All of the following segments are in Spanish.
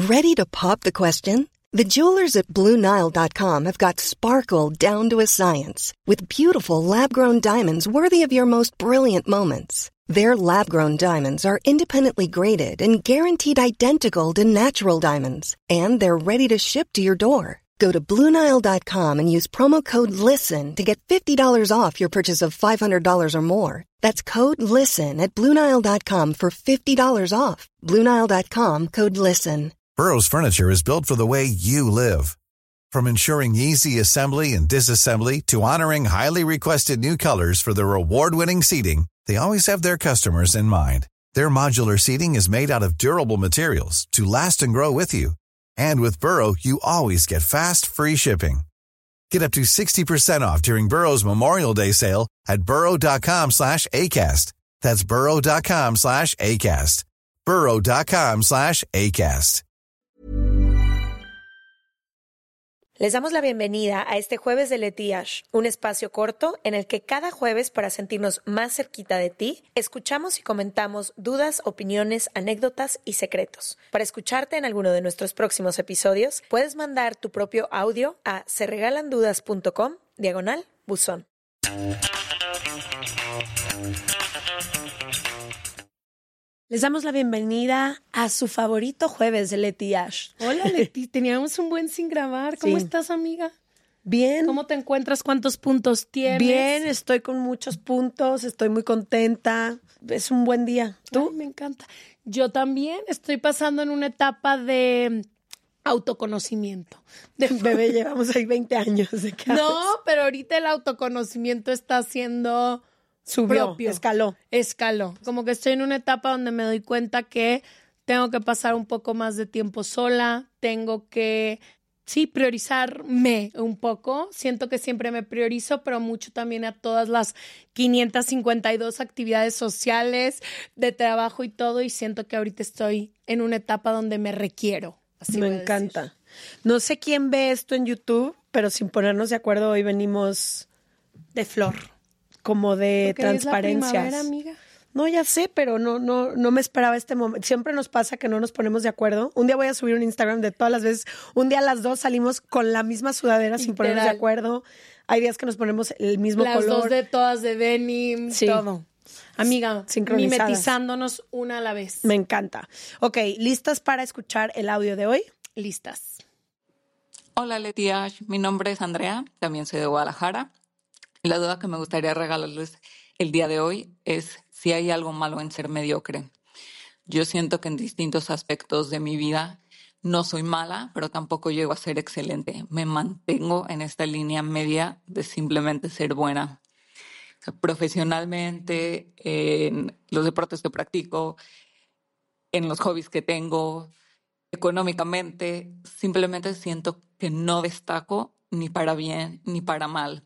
Ready to pop the question? The jewelers at BlueNile.com have got sparkle down to a science with beautiful lab-grown diamonds worthy of your most brilliant moments. Their lab-grown diamonds are independently graded and guaranteed identical to natural diamonds, and they're ready to ship to your door. Go to BlueNile.com and use promo code LISTEN to get $50 off your purchase of $500 or more. That's code LISTEN at BlueNile.com for $50 off. BlueNile.com, code LISTEN. Burrow's furniture is built for the way you live. From ensuring easy assembly and disassembly to honoring highly requested new colors for their award-winning seating, they always have their customers in mind. Their modular seating is made out of durable materials to last and grow with you. And with Burrow, you always get fast, free shipping. Get up to 60% off during Burrow's Memorial Day sale at burrow.com/ACAST. That's burrow.com/ACAST. burrow.com/ACAST. Les damos la bienvenida a este Jueves de Letiash, un espacio corto en el que cada jueves, para sentirnos más cerquita de ti, escuchamos y comentamos dudas, opiniones, anécdotas y secretos. Para escucharte en alguno de nuestros próximos episodios, puedes mandar tu propio audio a seregalandudas.com/buzón. Les damos la bienvenida a su favorito Jueves de Letiash. Hola, Leti, teníamos un buen sin grabar. ¿Cómo estás, amiga? Bien. ¿Cómo te encuentras? ¿Cuántos puntos tienes? Bien, estoy con muchos puntos, estoy muy contenta. Es un buen día. ¿Tú? Ay, me encanta. Yo también estoy pasando en una etapa de autoconocimiento. Bebé, llevamos ahí 20 años. ¿De qué No, hablas? pero ahorita el autoconocimiento está siendo Subió, propio. escaló. Como que estoy en una etapa donde me doy cuenta que tengo que pasar un poco más de tiempo sola, tengo que, priorizarme un poco. Siento que siempre me priorizo, pero mucho también a todas las 552 actividades sociales, de trabajo y todo, y siento que ahorita estoy en una etapa donde me requiero. Así Me encanta. No sé quién ve esto en YouTube, pero sin ponernos de acuerdo, hoy venimos de flor. Como de Porque transparencias. es la primavera, amiga. No, ya sé, pero no me esperaba este momento. Siempre nos pasa que no nos ponemos de acuerdo. Un día voy a subir un Instagram de todas las veces. Un día las dos salimos con la misma sudadera sin ponernos de acuerdo. Hay días que nos ponemos el mismo color. Las dos de todas de denim, todo. Amiga, sincronizadas, mimetizándonos una a la vez. Me encanta. Ok, ¿listas para escuchar el audio de hoy? Listas. Hola, Letiash. Mi nombre es Andrea. También soy de Guadalajara. La duda que me gustaría regalarles el día de hoy es si hay algo malo en ser mediocre. Yo siento que en distintos aspectos de mi vida no soy mala, pero tampoco llego a ser excelente. Me mantengo en esta línea media de simplemente ser buena. O sea, profesionalmente, en los deportes que practico, en los hobbies que tengo, económicamente, simplemente siento que no destaco ni para bien ni para mal.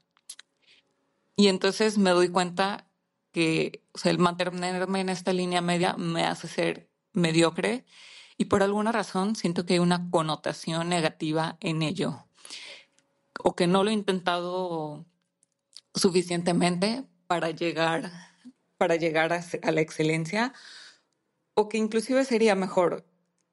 Y entonces me doy cuenta que, o sea, el mantenerme en esta línea media me hace ser mediocre y por alguna razón siento que hay una connotación negativa en ello, o que no lo he intentado suficientemente para llegar a la excelencia, o que inclusive sería mejor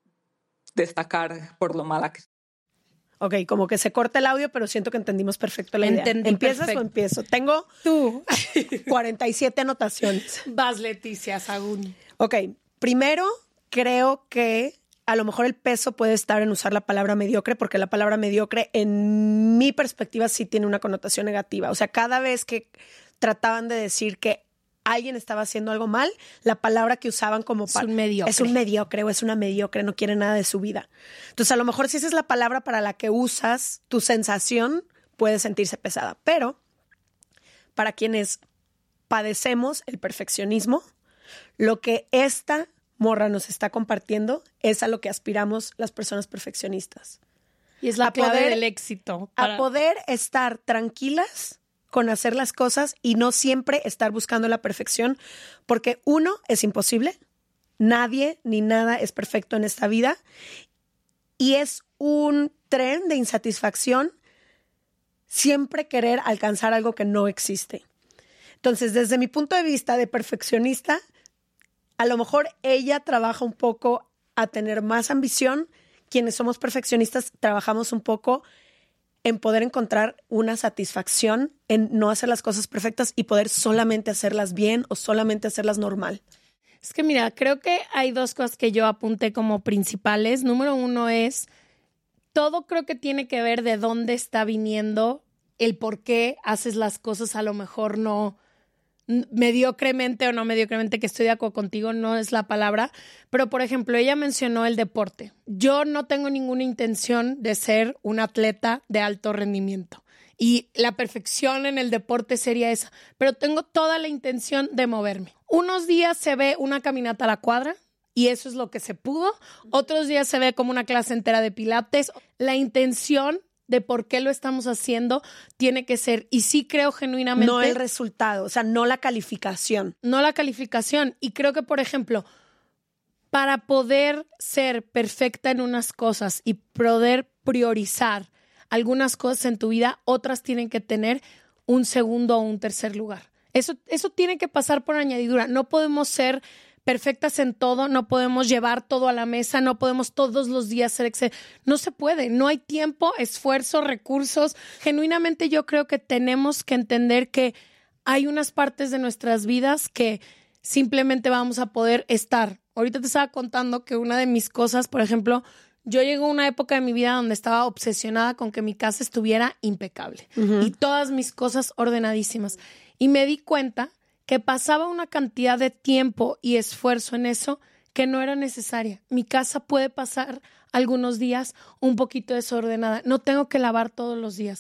destacar por lo mala que soy. Ok, como que se corta el audio, pero siento que entendimos perfecto la idea. ¿Empiezas perfecto. o empiezo? Tengo Tú. 47 anotaciones. Vas, Leticia Sagún. Ok, primero creo que a lo mejor el peso puede estar en usar la palabra mediocre, porque la palabra mediocre, en mi perspectiva, sí tiene una connotación negativa. O sea, cada vez que trataban de decir que alguien estaba haciendo algo mal, la palabra que usaban como es un mediocre. Es un mediocre o es una mediocre, no quiere nada de su vida. Entonces, a lo mejor si esa es la palabra para la que usas tu sensación, puede sentirse pesada. Pero para quienes padecemos el perfeccionismo, lo que esta morra nos está compartiendo es a lo que aspiramos las personas perfeccionistas. Y es la clave del éxito. A poder estar tranquilas con hacer las cosas y no siempre estar buscando la perfección, porque uno, es imposible. Nadie ni nada es perfecto en esta vida y es un tren de insatisfacción siempre querer alcanzar algo que no existe. Entonces, desde mi punto de vista de perfeccionista, a lo mejor ella trabaja un poco a tener más ambición quienes somos perfeccionistas trabajamos un poco en poder encontrar una satisfacción en no hacer las cosas perfectas y poder solamente hacerlas bien o solamente hacerlas normal. Es que mira, creo que hay dos cosas que yo apunté como principales. Número uno es, todo creo que tiene que ver de dónde está viniendo el por qué haces las cosas, a lo mejor no mediocremente o no mediocremente, que estoy de acuerdo contigo, no es la palabra, pero por ejemplo, ella mencionó el deporte. Yo no tengo ninguna intención de ser un atleta de alto rendimiento y la perfección en el deporte sería esa, pero tengo toda la intención de moverme. Unos días se ve una caminata a la cuadra y eso es lo que se pudo, otros días se ve como una clase entera de pilates. La intención de por qué lo estamos haciendo tiene que ser, y sí creo genuinamente... No el resultado, o sea, no la calificación. No la calificación. Y creo que, por ejemplo, para poder ser perfecta en unas cosas y poder priorizar algunas cosas en tu vida, otras tienen que tener un segundo o un tercer lugar. Eso tiene que pasar por añadidura. No podemos ser perfectas en todo, no podemos llevar todo a la mesa, no podemos todos los días ser no se puede, no hay tiempo, esfuerzo, recursos. Genuinamente yo creo que tenemos que entender que hay unas partes de nuestras vidas que simplemente vamos a poder estar. Ahorita te estaba contando que una de mis cosas, por ejemplo, yo llegué a una época de mi vida donde estaba obsesionada con que mi casa estuviera impecable y todas mis cosas ordenadísimas. Y me di cuenta que pasaba una cantidad de tiempo y esfuerzo en eso que no era necesaria. Mi casa puede pasar algunos días un poquito desordenada. No tengo que lavar todos los días.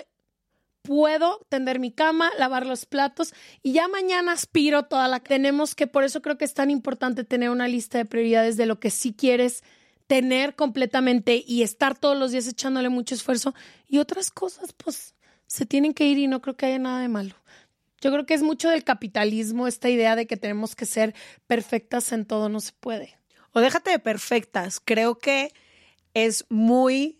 Puedo tender mi cama, lavar los platos y ya mañana aspiro toda la... Tenemos que, por eso creo que es tan importante tener una lista de prioridades de lo que sí quieres tener completamente y estar todos los días echándole mucho esfuerzo. Y otras cosas, pues, se tienen que ir y no creo que haya nada de malo. Yo creo que es mucho del capitalismo, esta idea de que tenemos que ser perfectas en todo, no se puede. O déjate de perfectas, creo que es muy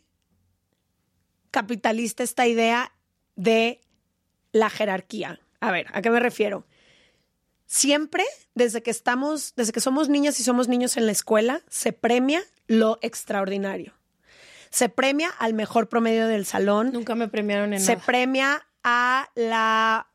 capitalista esta idea de la jerarquía. A ver, ¿a qué me refiero? Siempre, desde que somos niñas y somos niños en la escuela, se premia lo extraordinario. Se premia al mejor promedio del salón. Nunca me premiaron en nada. Se premia a la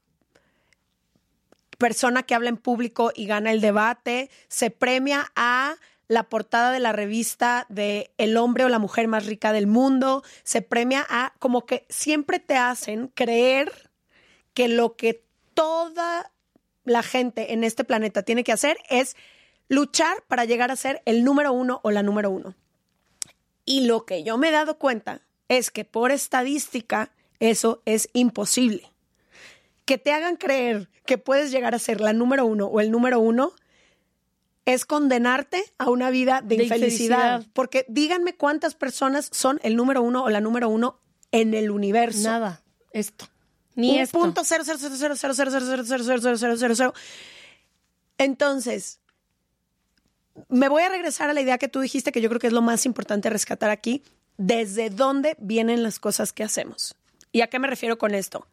persona que habla en público y gana el debate, se premia a la portada de la revista de el hombre o la mujer más rica del mundo, se premia a, como que siempre te hacen creer que lo que toda la gente en este planeta tiene que hacer es luchar para llegar a ser el número uno o la número uno. Y lo que yo me he dado cuenta es que por estadística eso es imposible. Que te hagan creer que puedes llegar a ser la número uno o el número uno es condenarte a una vida de infelicidad. Porque díganme cuántas personas son el número uno o la número uno en el universo. Nada, esto. Ni esto. Un punto 0.0000000000000. Entonces, me voy a regresar a la idea que tú dijiste, que yo creo que es lo más importante rescatar aquí. ¿Desde dónde vienen las cosas que hacemos? ¿Y a qué me refiero con esto?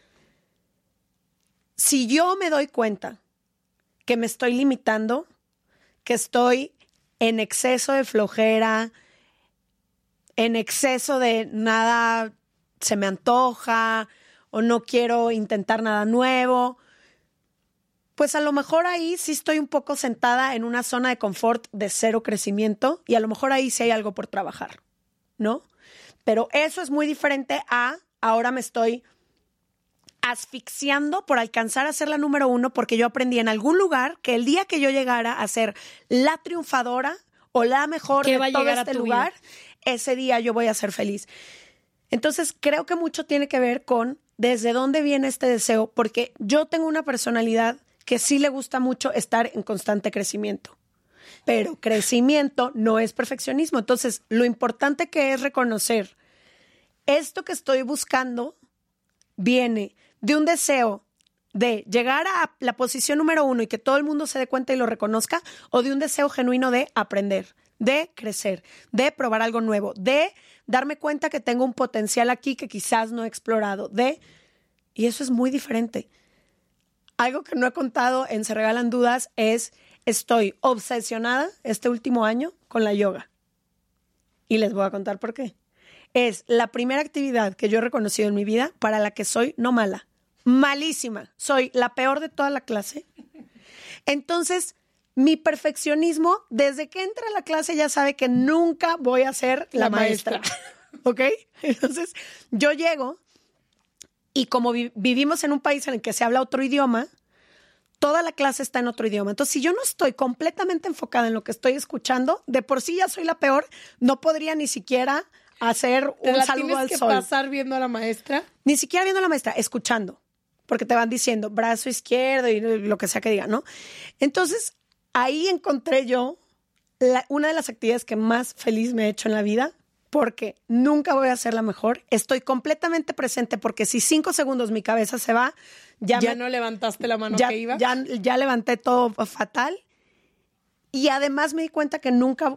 Si yo me doy cuenta que me estoy limitando, que estoy en exceso de flojera, en exceso de nada se me antoja o no quiero intentar nada nuevo, pues a lo mejor ahí sí estoy un poco sentada en una zona de confort de cero crecimiento y a lo mejor ahí sí hay algo por trabajar, ¿no? Pero eso es muy diferente a ahora me estoy asfixiando por alcanzar a ser la número uno porque yo aprendí en algún lugar que el día que yo llegara a ser la triunfadora o la mejor de todo este lugar, ese día yo voy a ser feliz. Entonces creo que mucho tiene que ver con desde dónde viene este deseo, porque yo tengo una personalidad que sí le gusta mucho estar en constante crecimiento. Pero crecimiento no es perfeccionismo. Entonces, lo importante que es reconocer esto que estoy buscando viene de un deseo de llegar a la posición número uno y que todo el mundo se dé cuenta y lo reconozca, o de un deseo genuino de aprender, de crecer, de probar algo nuevo, de darme cuenta que tengo un potencial aquí que quizás no he explorado, y eso es muy diferente. Algo que no he contado en Se Regalan Dudas es, estoy obsesionada este último año con la yoga. Y les voy a contar por qué. Es la primera actividad que yo he reconocido en mi vida para la que soy no mala, malísima. Soy la peor de toda la clase. Entonces, mi perfeccionismo, desde que entra a la clase ya sabe que nunca voy a ser la maestra. ¿Ok? Entonces, yo llego y como vivimos en un país en el que se habla otro idioma, toda la clase está en otro idioma. Entonces, si yo no estoy completamente enfocada en lo que estoy escuchando, de por sí ya soy la peor, no podría ni siquiera hacer un saludo al sol. ¿Tienes que pasar viendo a la maestra? Ni siquiera viendo a la maestra, escuchando. Porque te van diciendo brazo izquierdo y lo que sea que diga, ¿no? Entonces, ahí encontré yo una de las actividades que más feliz me he hecho en la vida, porque nunca voy a ser la mejor. Estoy completamente presente porque si 5 segundos mi cabeza se va, ya no levantaste la mano que iba. Ya levanté todo fatal. Y además me di cuenta que nunca...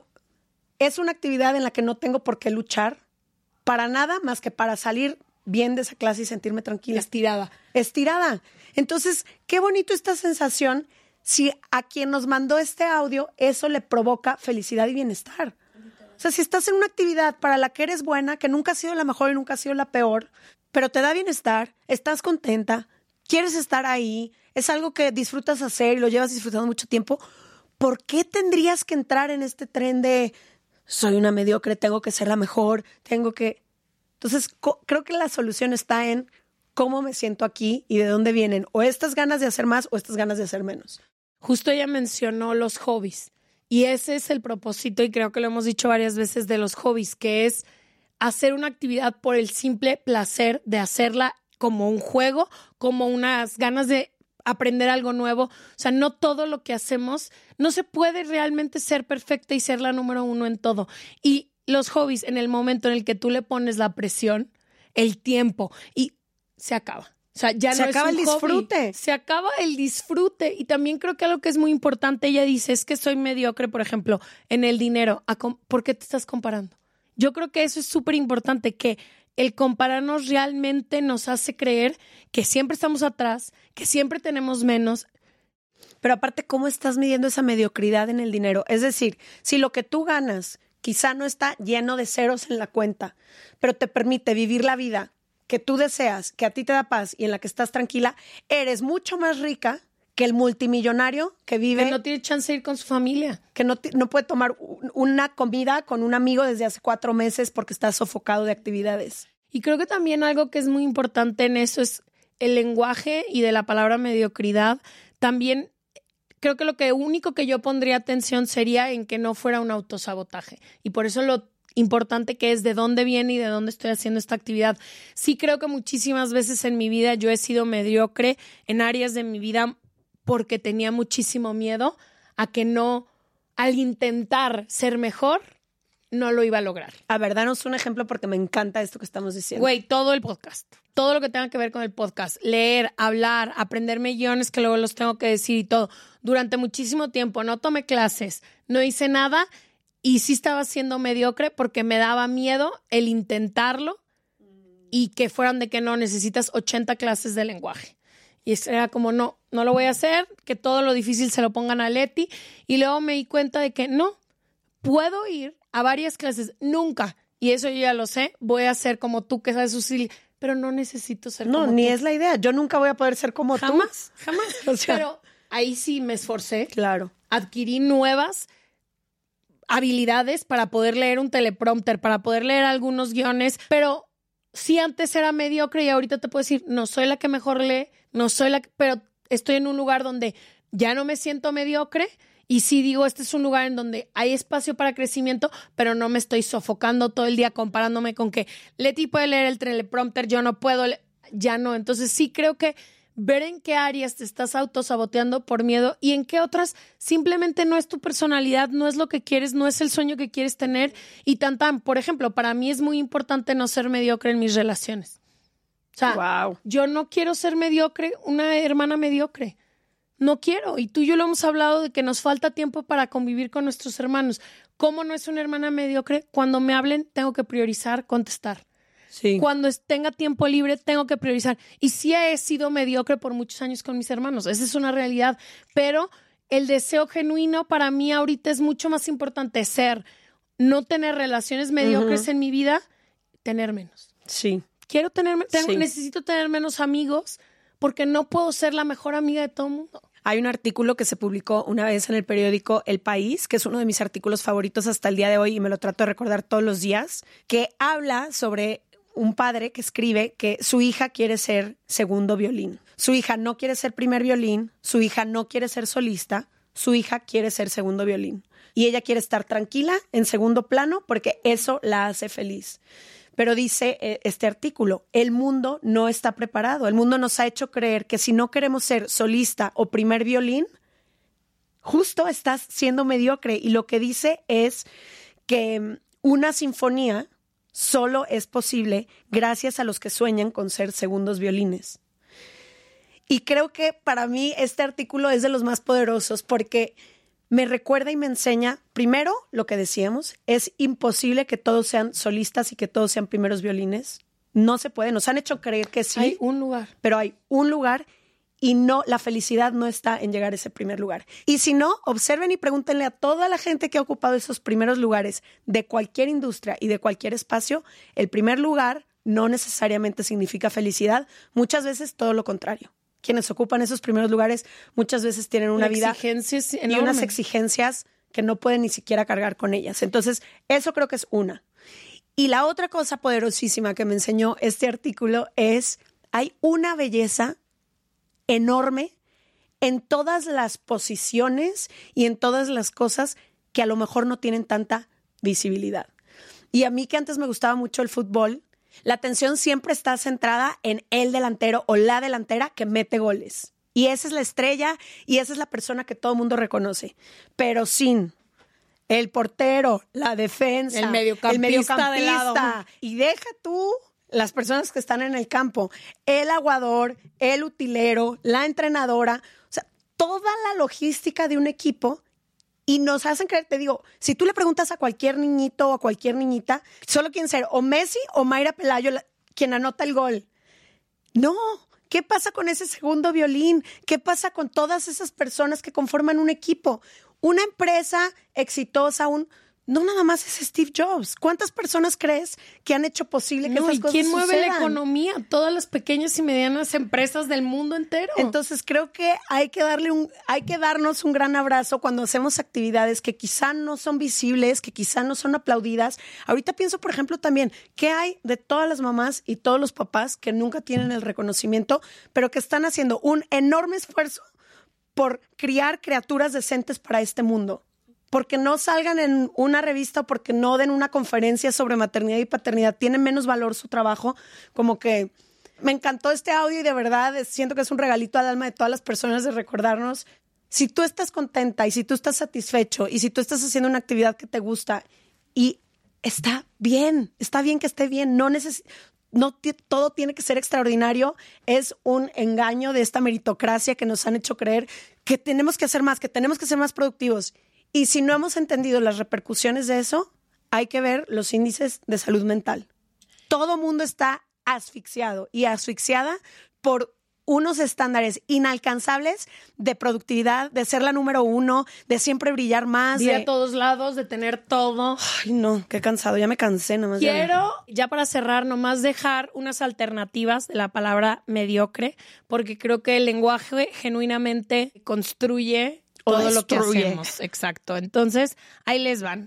Es una actividad en la que no tengo por qué luchar para nada más que para salir bien de esa clase y sentirme tranquila. Estirada. Entonces, qué bonito esta sensación si a quien nos mandó este audio eso le provoca felicidad y bienestar. O sea, si estás en una actividad para la que eres buena, que nunca ha sido la mejor y nunca ha sido la peor, pero te da bienestar, estás contenta, quieres estar ahí, es algo que disfrutas hacer y lo llevas disfrutando mucho tiempo, ¿por qué tendrías que entrar en este tren de soy una mediocre, tengo que ser la mejor, tengo que... Entonces, creo que la solución está en cómo me siento aquí y de dónde vienen o estas ganas de hacer más o estas ganas de hacer menos. Justo ella mencionó los hobbies y ese es el propósito y creo que lo hemos dicho varias veces de los hobbies, que es hacer una actividad por el simple placer de hacerla como un juego, como unas ganas de aprender algo nuevo. O sea, no todo lo que hacemos, no se puede realmente ser perfecta y ser la número uno en todo. Y los hobbies, en el momento en el que tú le pones la presión, el tiempo, y se acaba. O sea, ya se no acaba es un el disfrute. Hobby. Se acaba el disfrute. Y también creo que algo que es muy importante, ella dice, es que soy mediocre, por ejemplo, en el dinero. ¿Por qué te estás comparando? Yo creo que eso es súper importante, que el compararnos realmente nos hace creer que siempre estamos atrás, que siempre tenemos menos. Pero aparte, ¿cómo estás midiendo esa mediocridad en el dinero? Es decir, si lo que tú ganas quizá no está lleno de ceros en la cuenta, pero te permite vivir la vida que tú deseas, que a ti te da paz y en la que estás tranquila, eres mucho más rica que el multimillonario que vive... Que no tiene chance de ir con su familia. Que no puede tomar una comida con un amigo desde hace 4 meses porque está sofocado de actividades. Y creo que también algo que es muy importante en eso es el lenguaje y de la palabra mediocridad. También creo que lo único que yo pondría atención sería en que no fuera un autosabotaje. Y por eso lo importante que es de dónde viene y de dónde estoy haciendo esta actividad. Sí creo que muchísimas veces en mi vida yo he sido mediocre en áreas de mi vida porque tenía muchísimo miedo a que al intentar ser mejor, no lo iba a lograr. A ver, danos un ejemplo porque me encanta esto que estamos diciendo. Güey, todo el podcast. Todo lo que tenga que ver con el podcast. Leer, hablar, aprenderme guiones que luego los tengo que decir y todo. Durante muchísimo tiempo no tomé clases, no hice nada y sí estaba siendo mediocre porque me daba miedo el intentarlo y que fueran de que no, necesitas 80 clases de lenguaje. Y era como, no lo voy a hacer, que todo lo difícil se lo pongan a Leti. Y luego me di cuenta de que no, puedo ir a varias clases, nunca, y eso yo ya lo sé, voy a ser como tú que sabes usar, pero no necesito ser como tú. No, ni es la idea, yo nunca voy a poder ser como tú. Jamás. O sea, pero ahí sí me esforcé. Claro. Adquirí nuevas habilidades para poder leer un teleprompter, para poder leer algunos guiones, pero sí antes era mediocre y ahorita te puedo decir, no soy la que mejor lee, pero estoy en un lugar donde ya no me siento mediocre. Y sí digo, este es un lugar en donde hay espacio para crecimiento, pero no me estoy sofocando todo el día comparándome con que Leti puede leer el teleprompter, yo no puedo, ya no. Entonces sí creo que ver en qué áreas te estás autosaboteando por miedo y en qué otras simplemente no es tu personalidad, no es lo que quieres, no es el sueño que quieres tener. Y por ejemplo, para mí es muy importante no ser mediocre en mis relaciones. O sea, Yo no quiero ser mediocre, una hermana mediocre. No quiero. Y tú y yo lo hemos hablado de que nos falta tiempo para convivir con nuestros hermanos. ¿Cómo no es una hermana mediocre? Cuando me hablen, tengo que priorizar, contestar. Sí. Cuando tenga tiempo libre, tengo que priorizar. Y sí he sido mediocre por muchos años con mis hermanos. Esa es una realidad. Pero el deseo genuino para mí ahorita es mucho más importante ser no tener relaciones mediocres en mi vida, tener menos. Sí. Quiero tener, Sí. necesito tener menos amigos porque no puedo ser la mejor amiga de todo el mundo. Hay un artículo que se publicó una vez en el periódico El País, que es uno de mis artículos favoritos hasta el día de hoy y me lo trato de recordar todos los días, que habla sobre un padre que escribe que su hija quiere ser segundo violín. Su hija no quiere ser primer violín, su hija no quiere ser solista, su hija quiere ser segundo violín. Y ella quiere estar tranquila en segundo plano porque eso la hace feliz. Pero dice este artículo, el mundo no está preparado. El mundo nos ha hecho creer que si no queremos ser solista o primer violín, justo estás siendo mediocre. Y lo que dice es que una sinfonía solo es posible gracias a los que sueñan con ser segundos violines. Y creo que para mí este artículo es de los más poderosos porque me recuerda y me enseña, primero, lo que decíamos, es imposible que todos sean solistas y que todos sean primeros violines. No se puede, nos han hecho creer que sí. Hay un lugar. Pero hay un lugar y no, la felicidad no está en llegar a ese primer lugar. Y si no, observen y pregúntenle a toda la gente que ha ocupado esos primeros lugares de cualquier industria y de cualquier espacio, el primer lugar no necesariamente significa felicidad, muchas veces todo lo contrario. Quienes ocupan esos primeros lugares muchas veces tienen una vida y unas exigencias que no pueden ni siquiera cargar con ellas. Entonces, eso creo que es una. Y la otra cosa poderosísima que me enseñó este artículo es, hay una belleza enorme en todas las posiciones y en todas las cosas que a lo mejor no tienen tanta visibilidad. Y a mí que antes me gustaba mucho el fútbol, la atención siempre está centrada en el delantero o la delantera que mete goles. Y esa es la estrella y esa es la persona que todo el mundo reconoce. Pero sin el portero, la defensa, el mediocampista de lado. Y deja tú las personas que están en el campo, el aguador, el utilero, la entrenadora, o sea, toda la logística de un equipo. Y nos hacen creer, te digo, si tú le preguntas a cualquier niñito o a cualquier niñita, solo quieren ser o Messi o Mayra Pelayo quien anota el gol. No, ¿qué pasa con ese segundo violín? ¿Qué pasa con todas esas personas que conforman un equipo? Una empresa exitosa, no nada más es Steve Jobs. ¿Cuántas personas crees que han hecho posible que esas cosas ¿quién mueve sucedan? la economía? Todas las pequeñas y medianas empresas del mundo entero. Entonces creo que hay que darnos un gran abrazo cuando hacemos actividades que quizá no son visibles, que quizá no son aplaudidas. Ahorita pienso, por ejemplo, también, ¿qué hay de todas las mamás y todos los papás que nunca tienen el reconocimiento, pero que están haciendo un enorme esfuerzo por criar criaturas decentes para este mundo? Porque no salgan en una revista o porque no den una conferencia sobre maternidad y paternidad. Tiene menos valor su trabajo. Como que me encantó este audio y de verdad siento que es un regalito al alma de todas las personas de recordarnos. Si tú estás contenta y si tú estás satisfecho y si tú estás haciendo una actividad que te gusta y está bien que esté bien. No todo tiene que ser extraordinario. Es un engaño de esta meritocracia que nos han hecho creer que tenemos que hacer más, que tenemos que ser más productivos. Y si no hemos entendido las repercusiones de eso, hay que ver los índices de salud mental. Todo mundo está asfixiado y asfixiada por unos estándares inalcanzables de productividad, de ser la número uno, de siempre brillar más. De ir a todos lados, de tener todo. Ay, no, qué cansado, ya me cansé nomás. Quiero, ya para cerrar, nomás dejar unas alternativas de la palabra mediocre, porque creo que el lenguaje genuinamente construye todo lo que hacemos. Exacto. Entonces, ahí les van.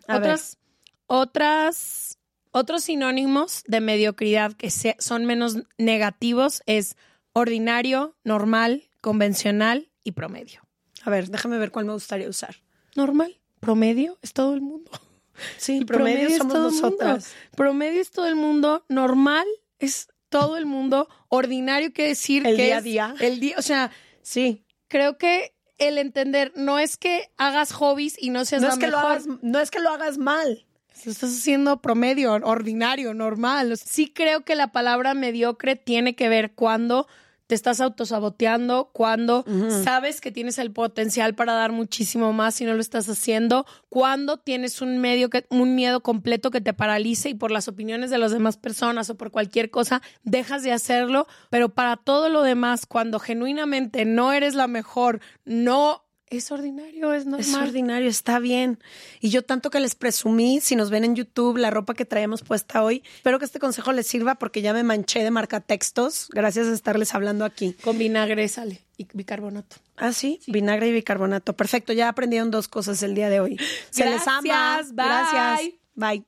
Otros sinónimos de mediocridad que son menos negativos es ordinario, normal, convencional y promedio. A ver, déjame ver cuál me gustaría usar. Normal, promedio es todo el mundo. Sí, promedio somos nosotras. Promedio es todo el mundo, normal es todo el mundo, ordinario quiere decir el que día a día. El día, o sea, sí. Creo que el entender no es que hagas hobbies y no seas la mejor. No es que lo hagas mal. Lo estás haciendo promedio, ordinario, normal. Sí creo que la palabra mediocre tiene que ver cuando te estás autosaboteando, cuando sabes que tienes el potencial para dar muchísimo más y no lo estás haciendo, cuando tienes un miedo completo que te paralice y por las opiniones de las demás personas o por cualquier cosa dejas de hacerlo, pero para todo lo demás, cuando genuinamente no eres la mejor, no es ordinario, es normal. Es ordinario, está bien. Y yo tanto que les presumí, si nos ven en YouTube, la ropa que traemos puesta hoy. Espero que este consejo les sirva porque ya me manché de marcatextos gracias a estarles hablando aquí. Con vinagre sale y bicarbonato. Ah, ¿sí? Vinagre y bicarbonato. Perfecto, ya aprendieron 2 cosas el día de hoy. Se les ama. Bye. Gracias. Bye.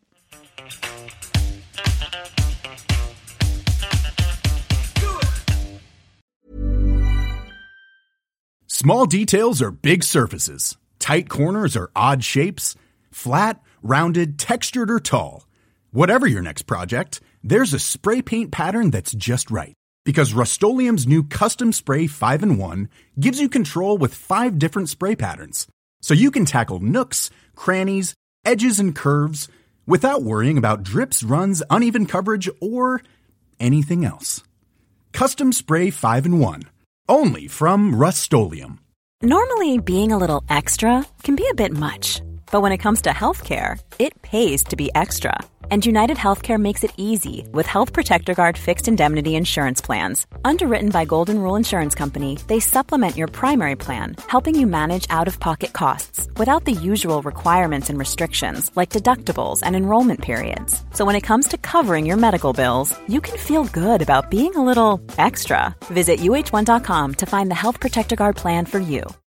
Small details are big surfaces. Tight corners are odd shapes. Flat, rounded, textured, or tall. Whatever your next project, there's a spray paint pattern that's just right. Because Rust-Oleum's new Custom Spray 5-in-1 gives you control with 5 different spray patterns. So you can tackle nooks, crannies, edges, and curves without worrying about drips, runs, uneven coverage, or anything else. Custom Spray 5-in-1. Only from Rust-Oleum. Normally, being a little extra can be a bit much. But when it comes to healthcare, it pays to be extra. And United Healthcare makes it easy with Health Protector Guard fixed indemnity insurance plans. Underwritten by Golden Rule Insurance Company, they supplement your primary plan, helping you manage out-of-pocket costs without the usual requirements and restrictions like deductibles and enrollment periods. So when it comes to covering your medical bills, you can feel good about being a little extra. Visit UH1.com to find the Health Protector Guard plan for you.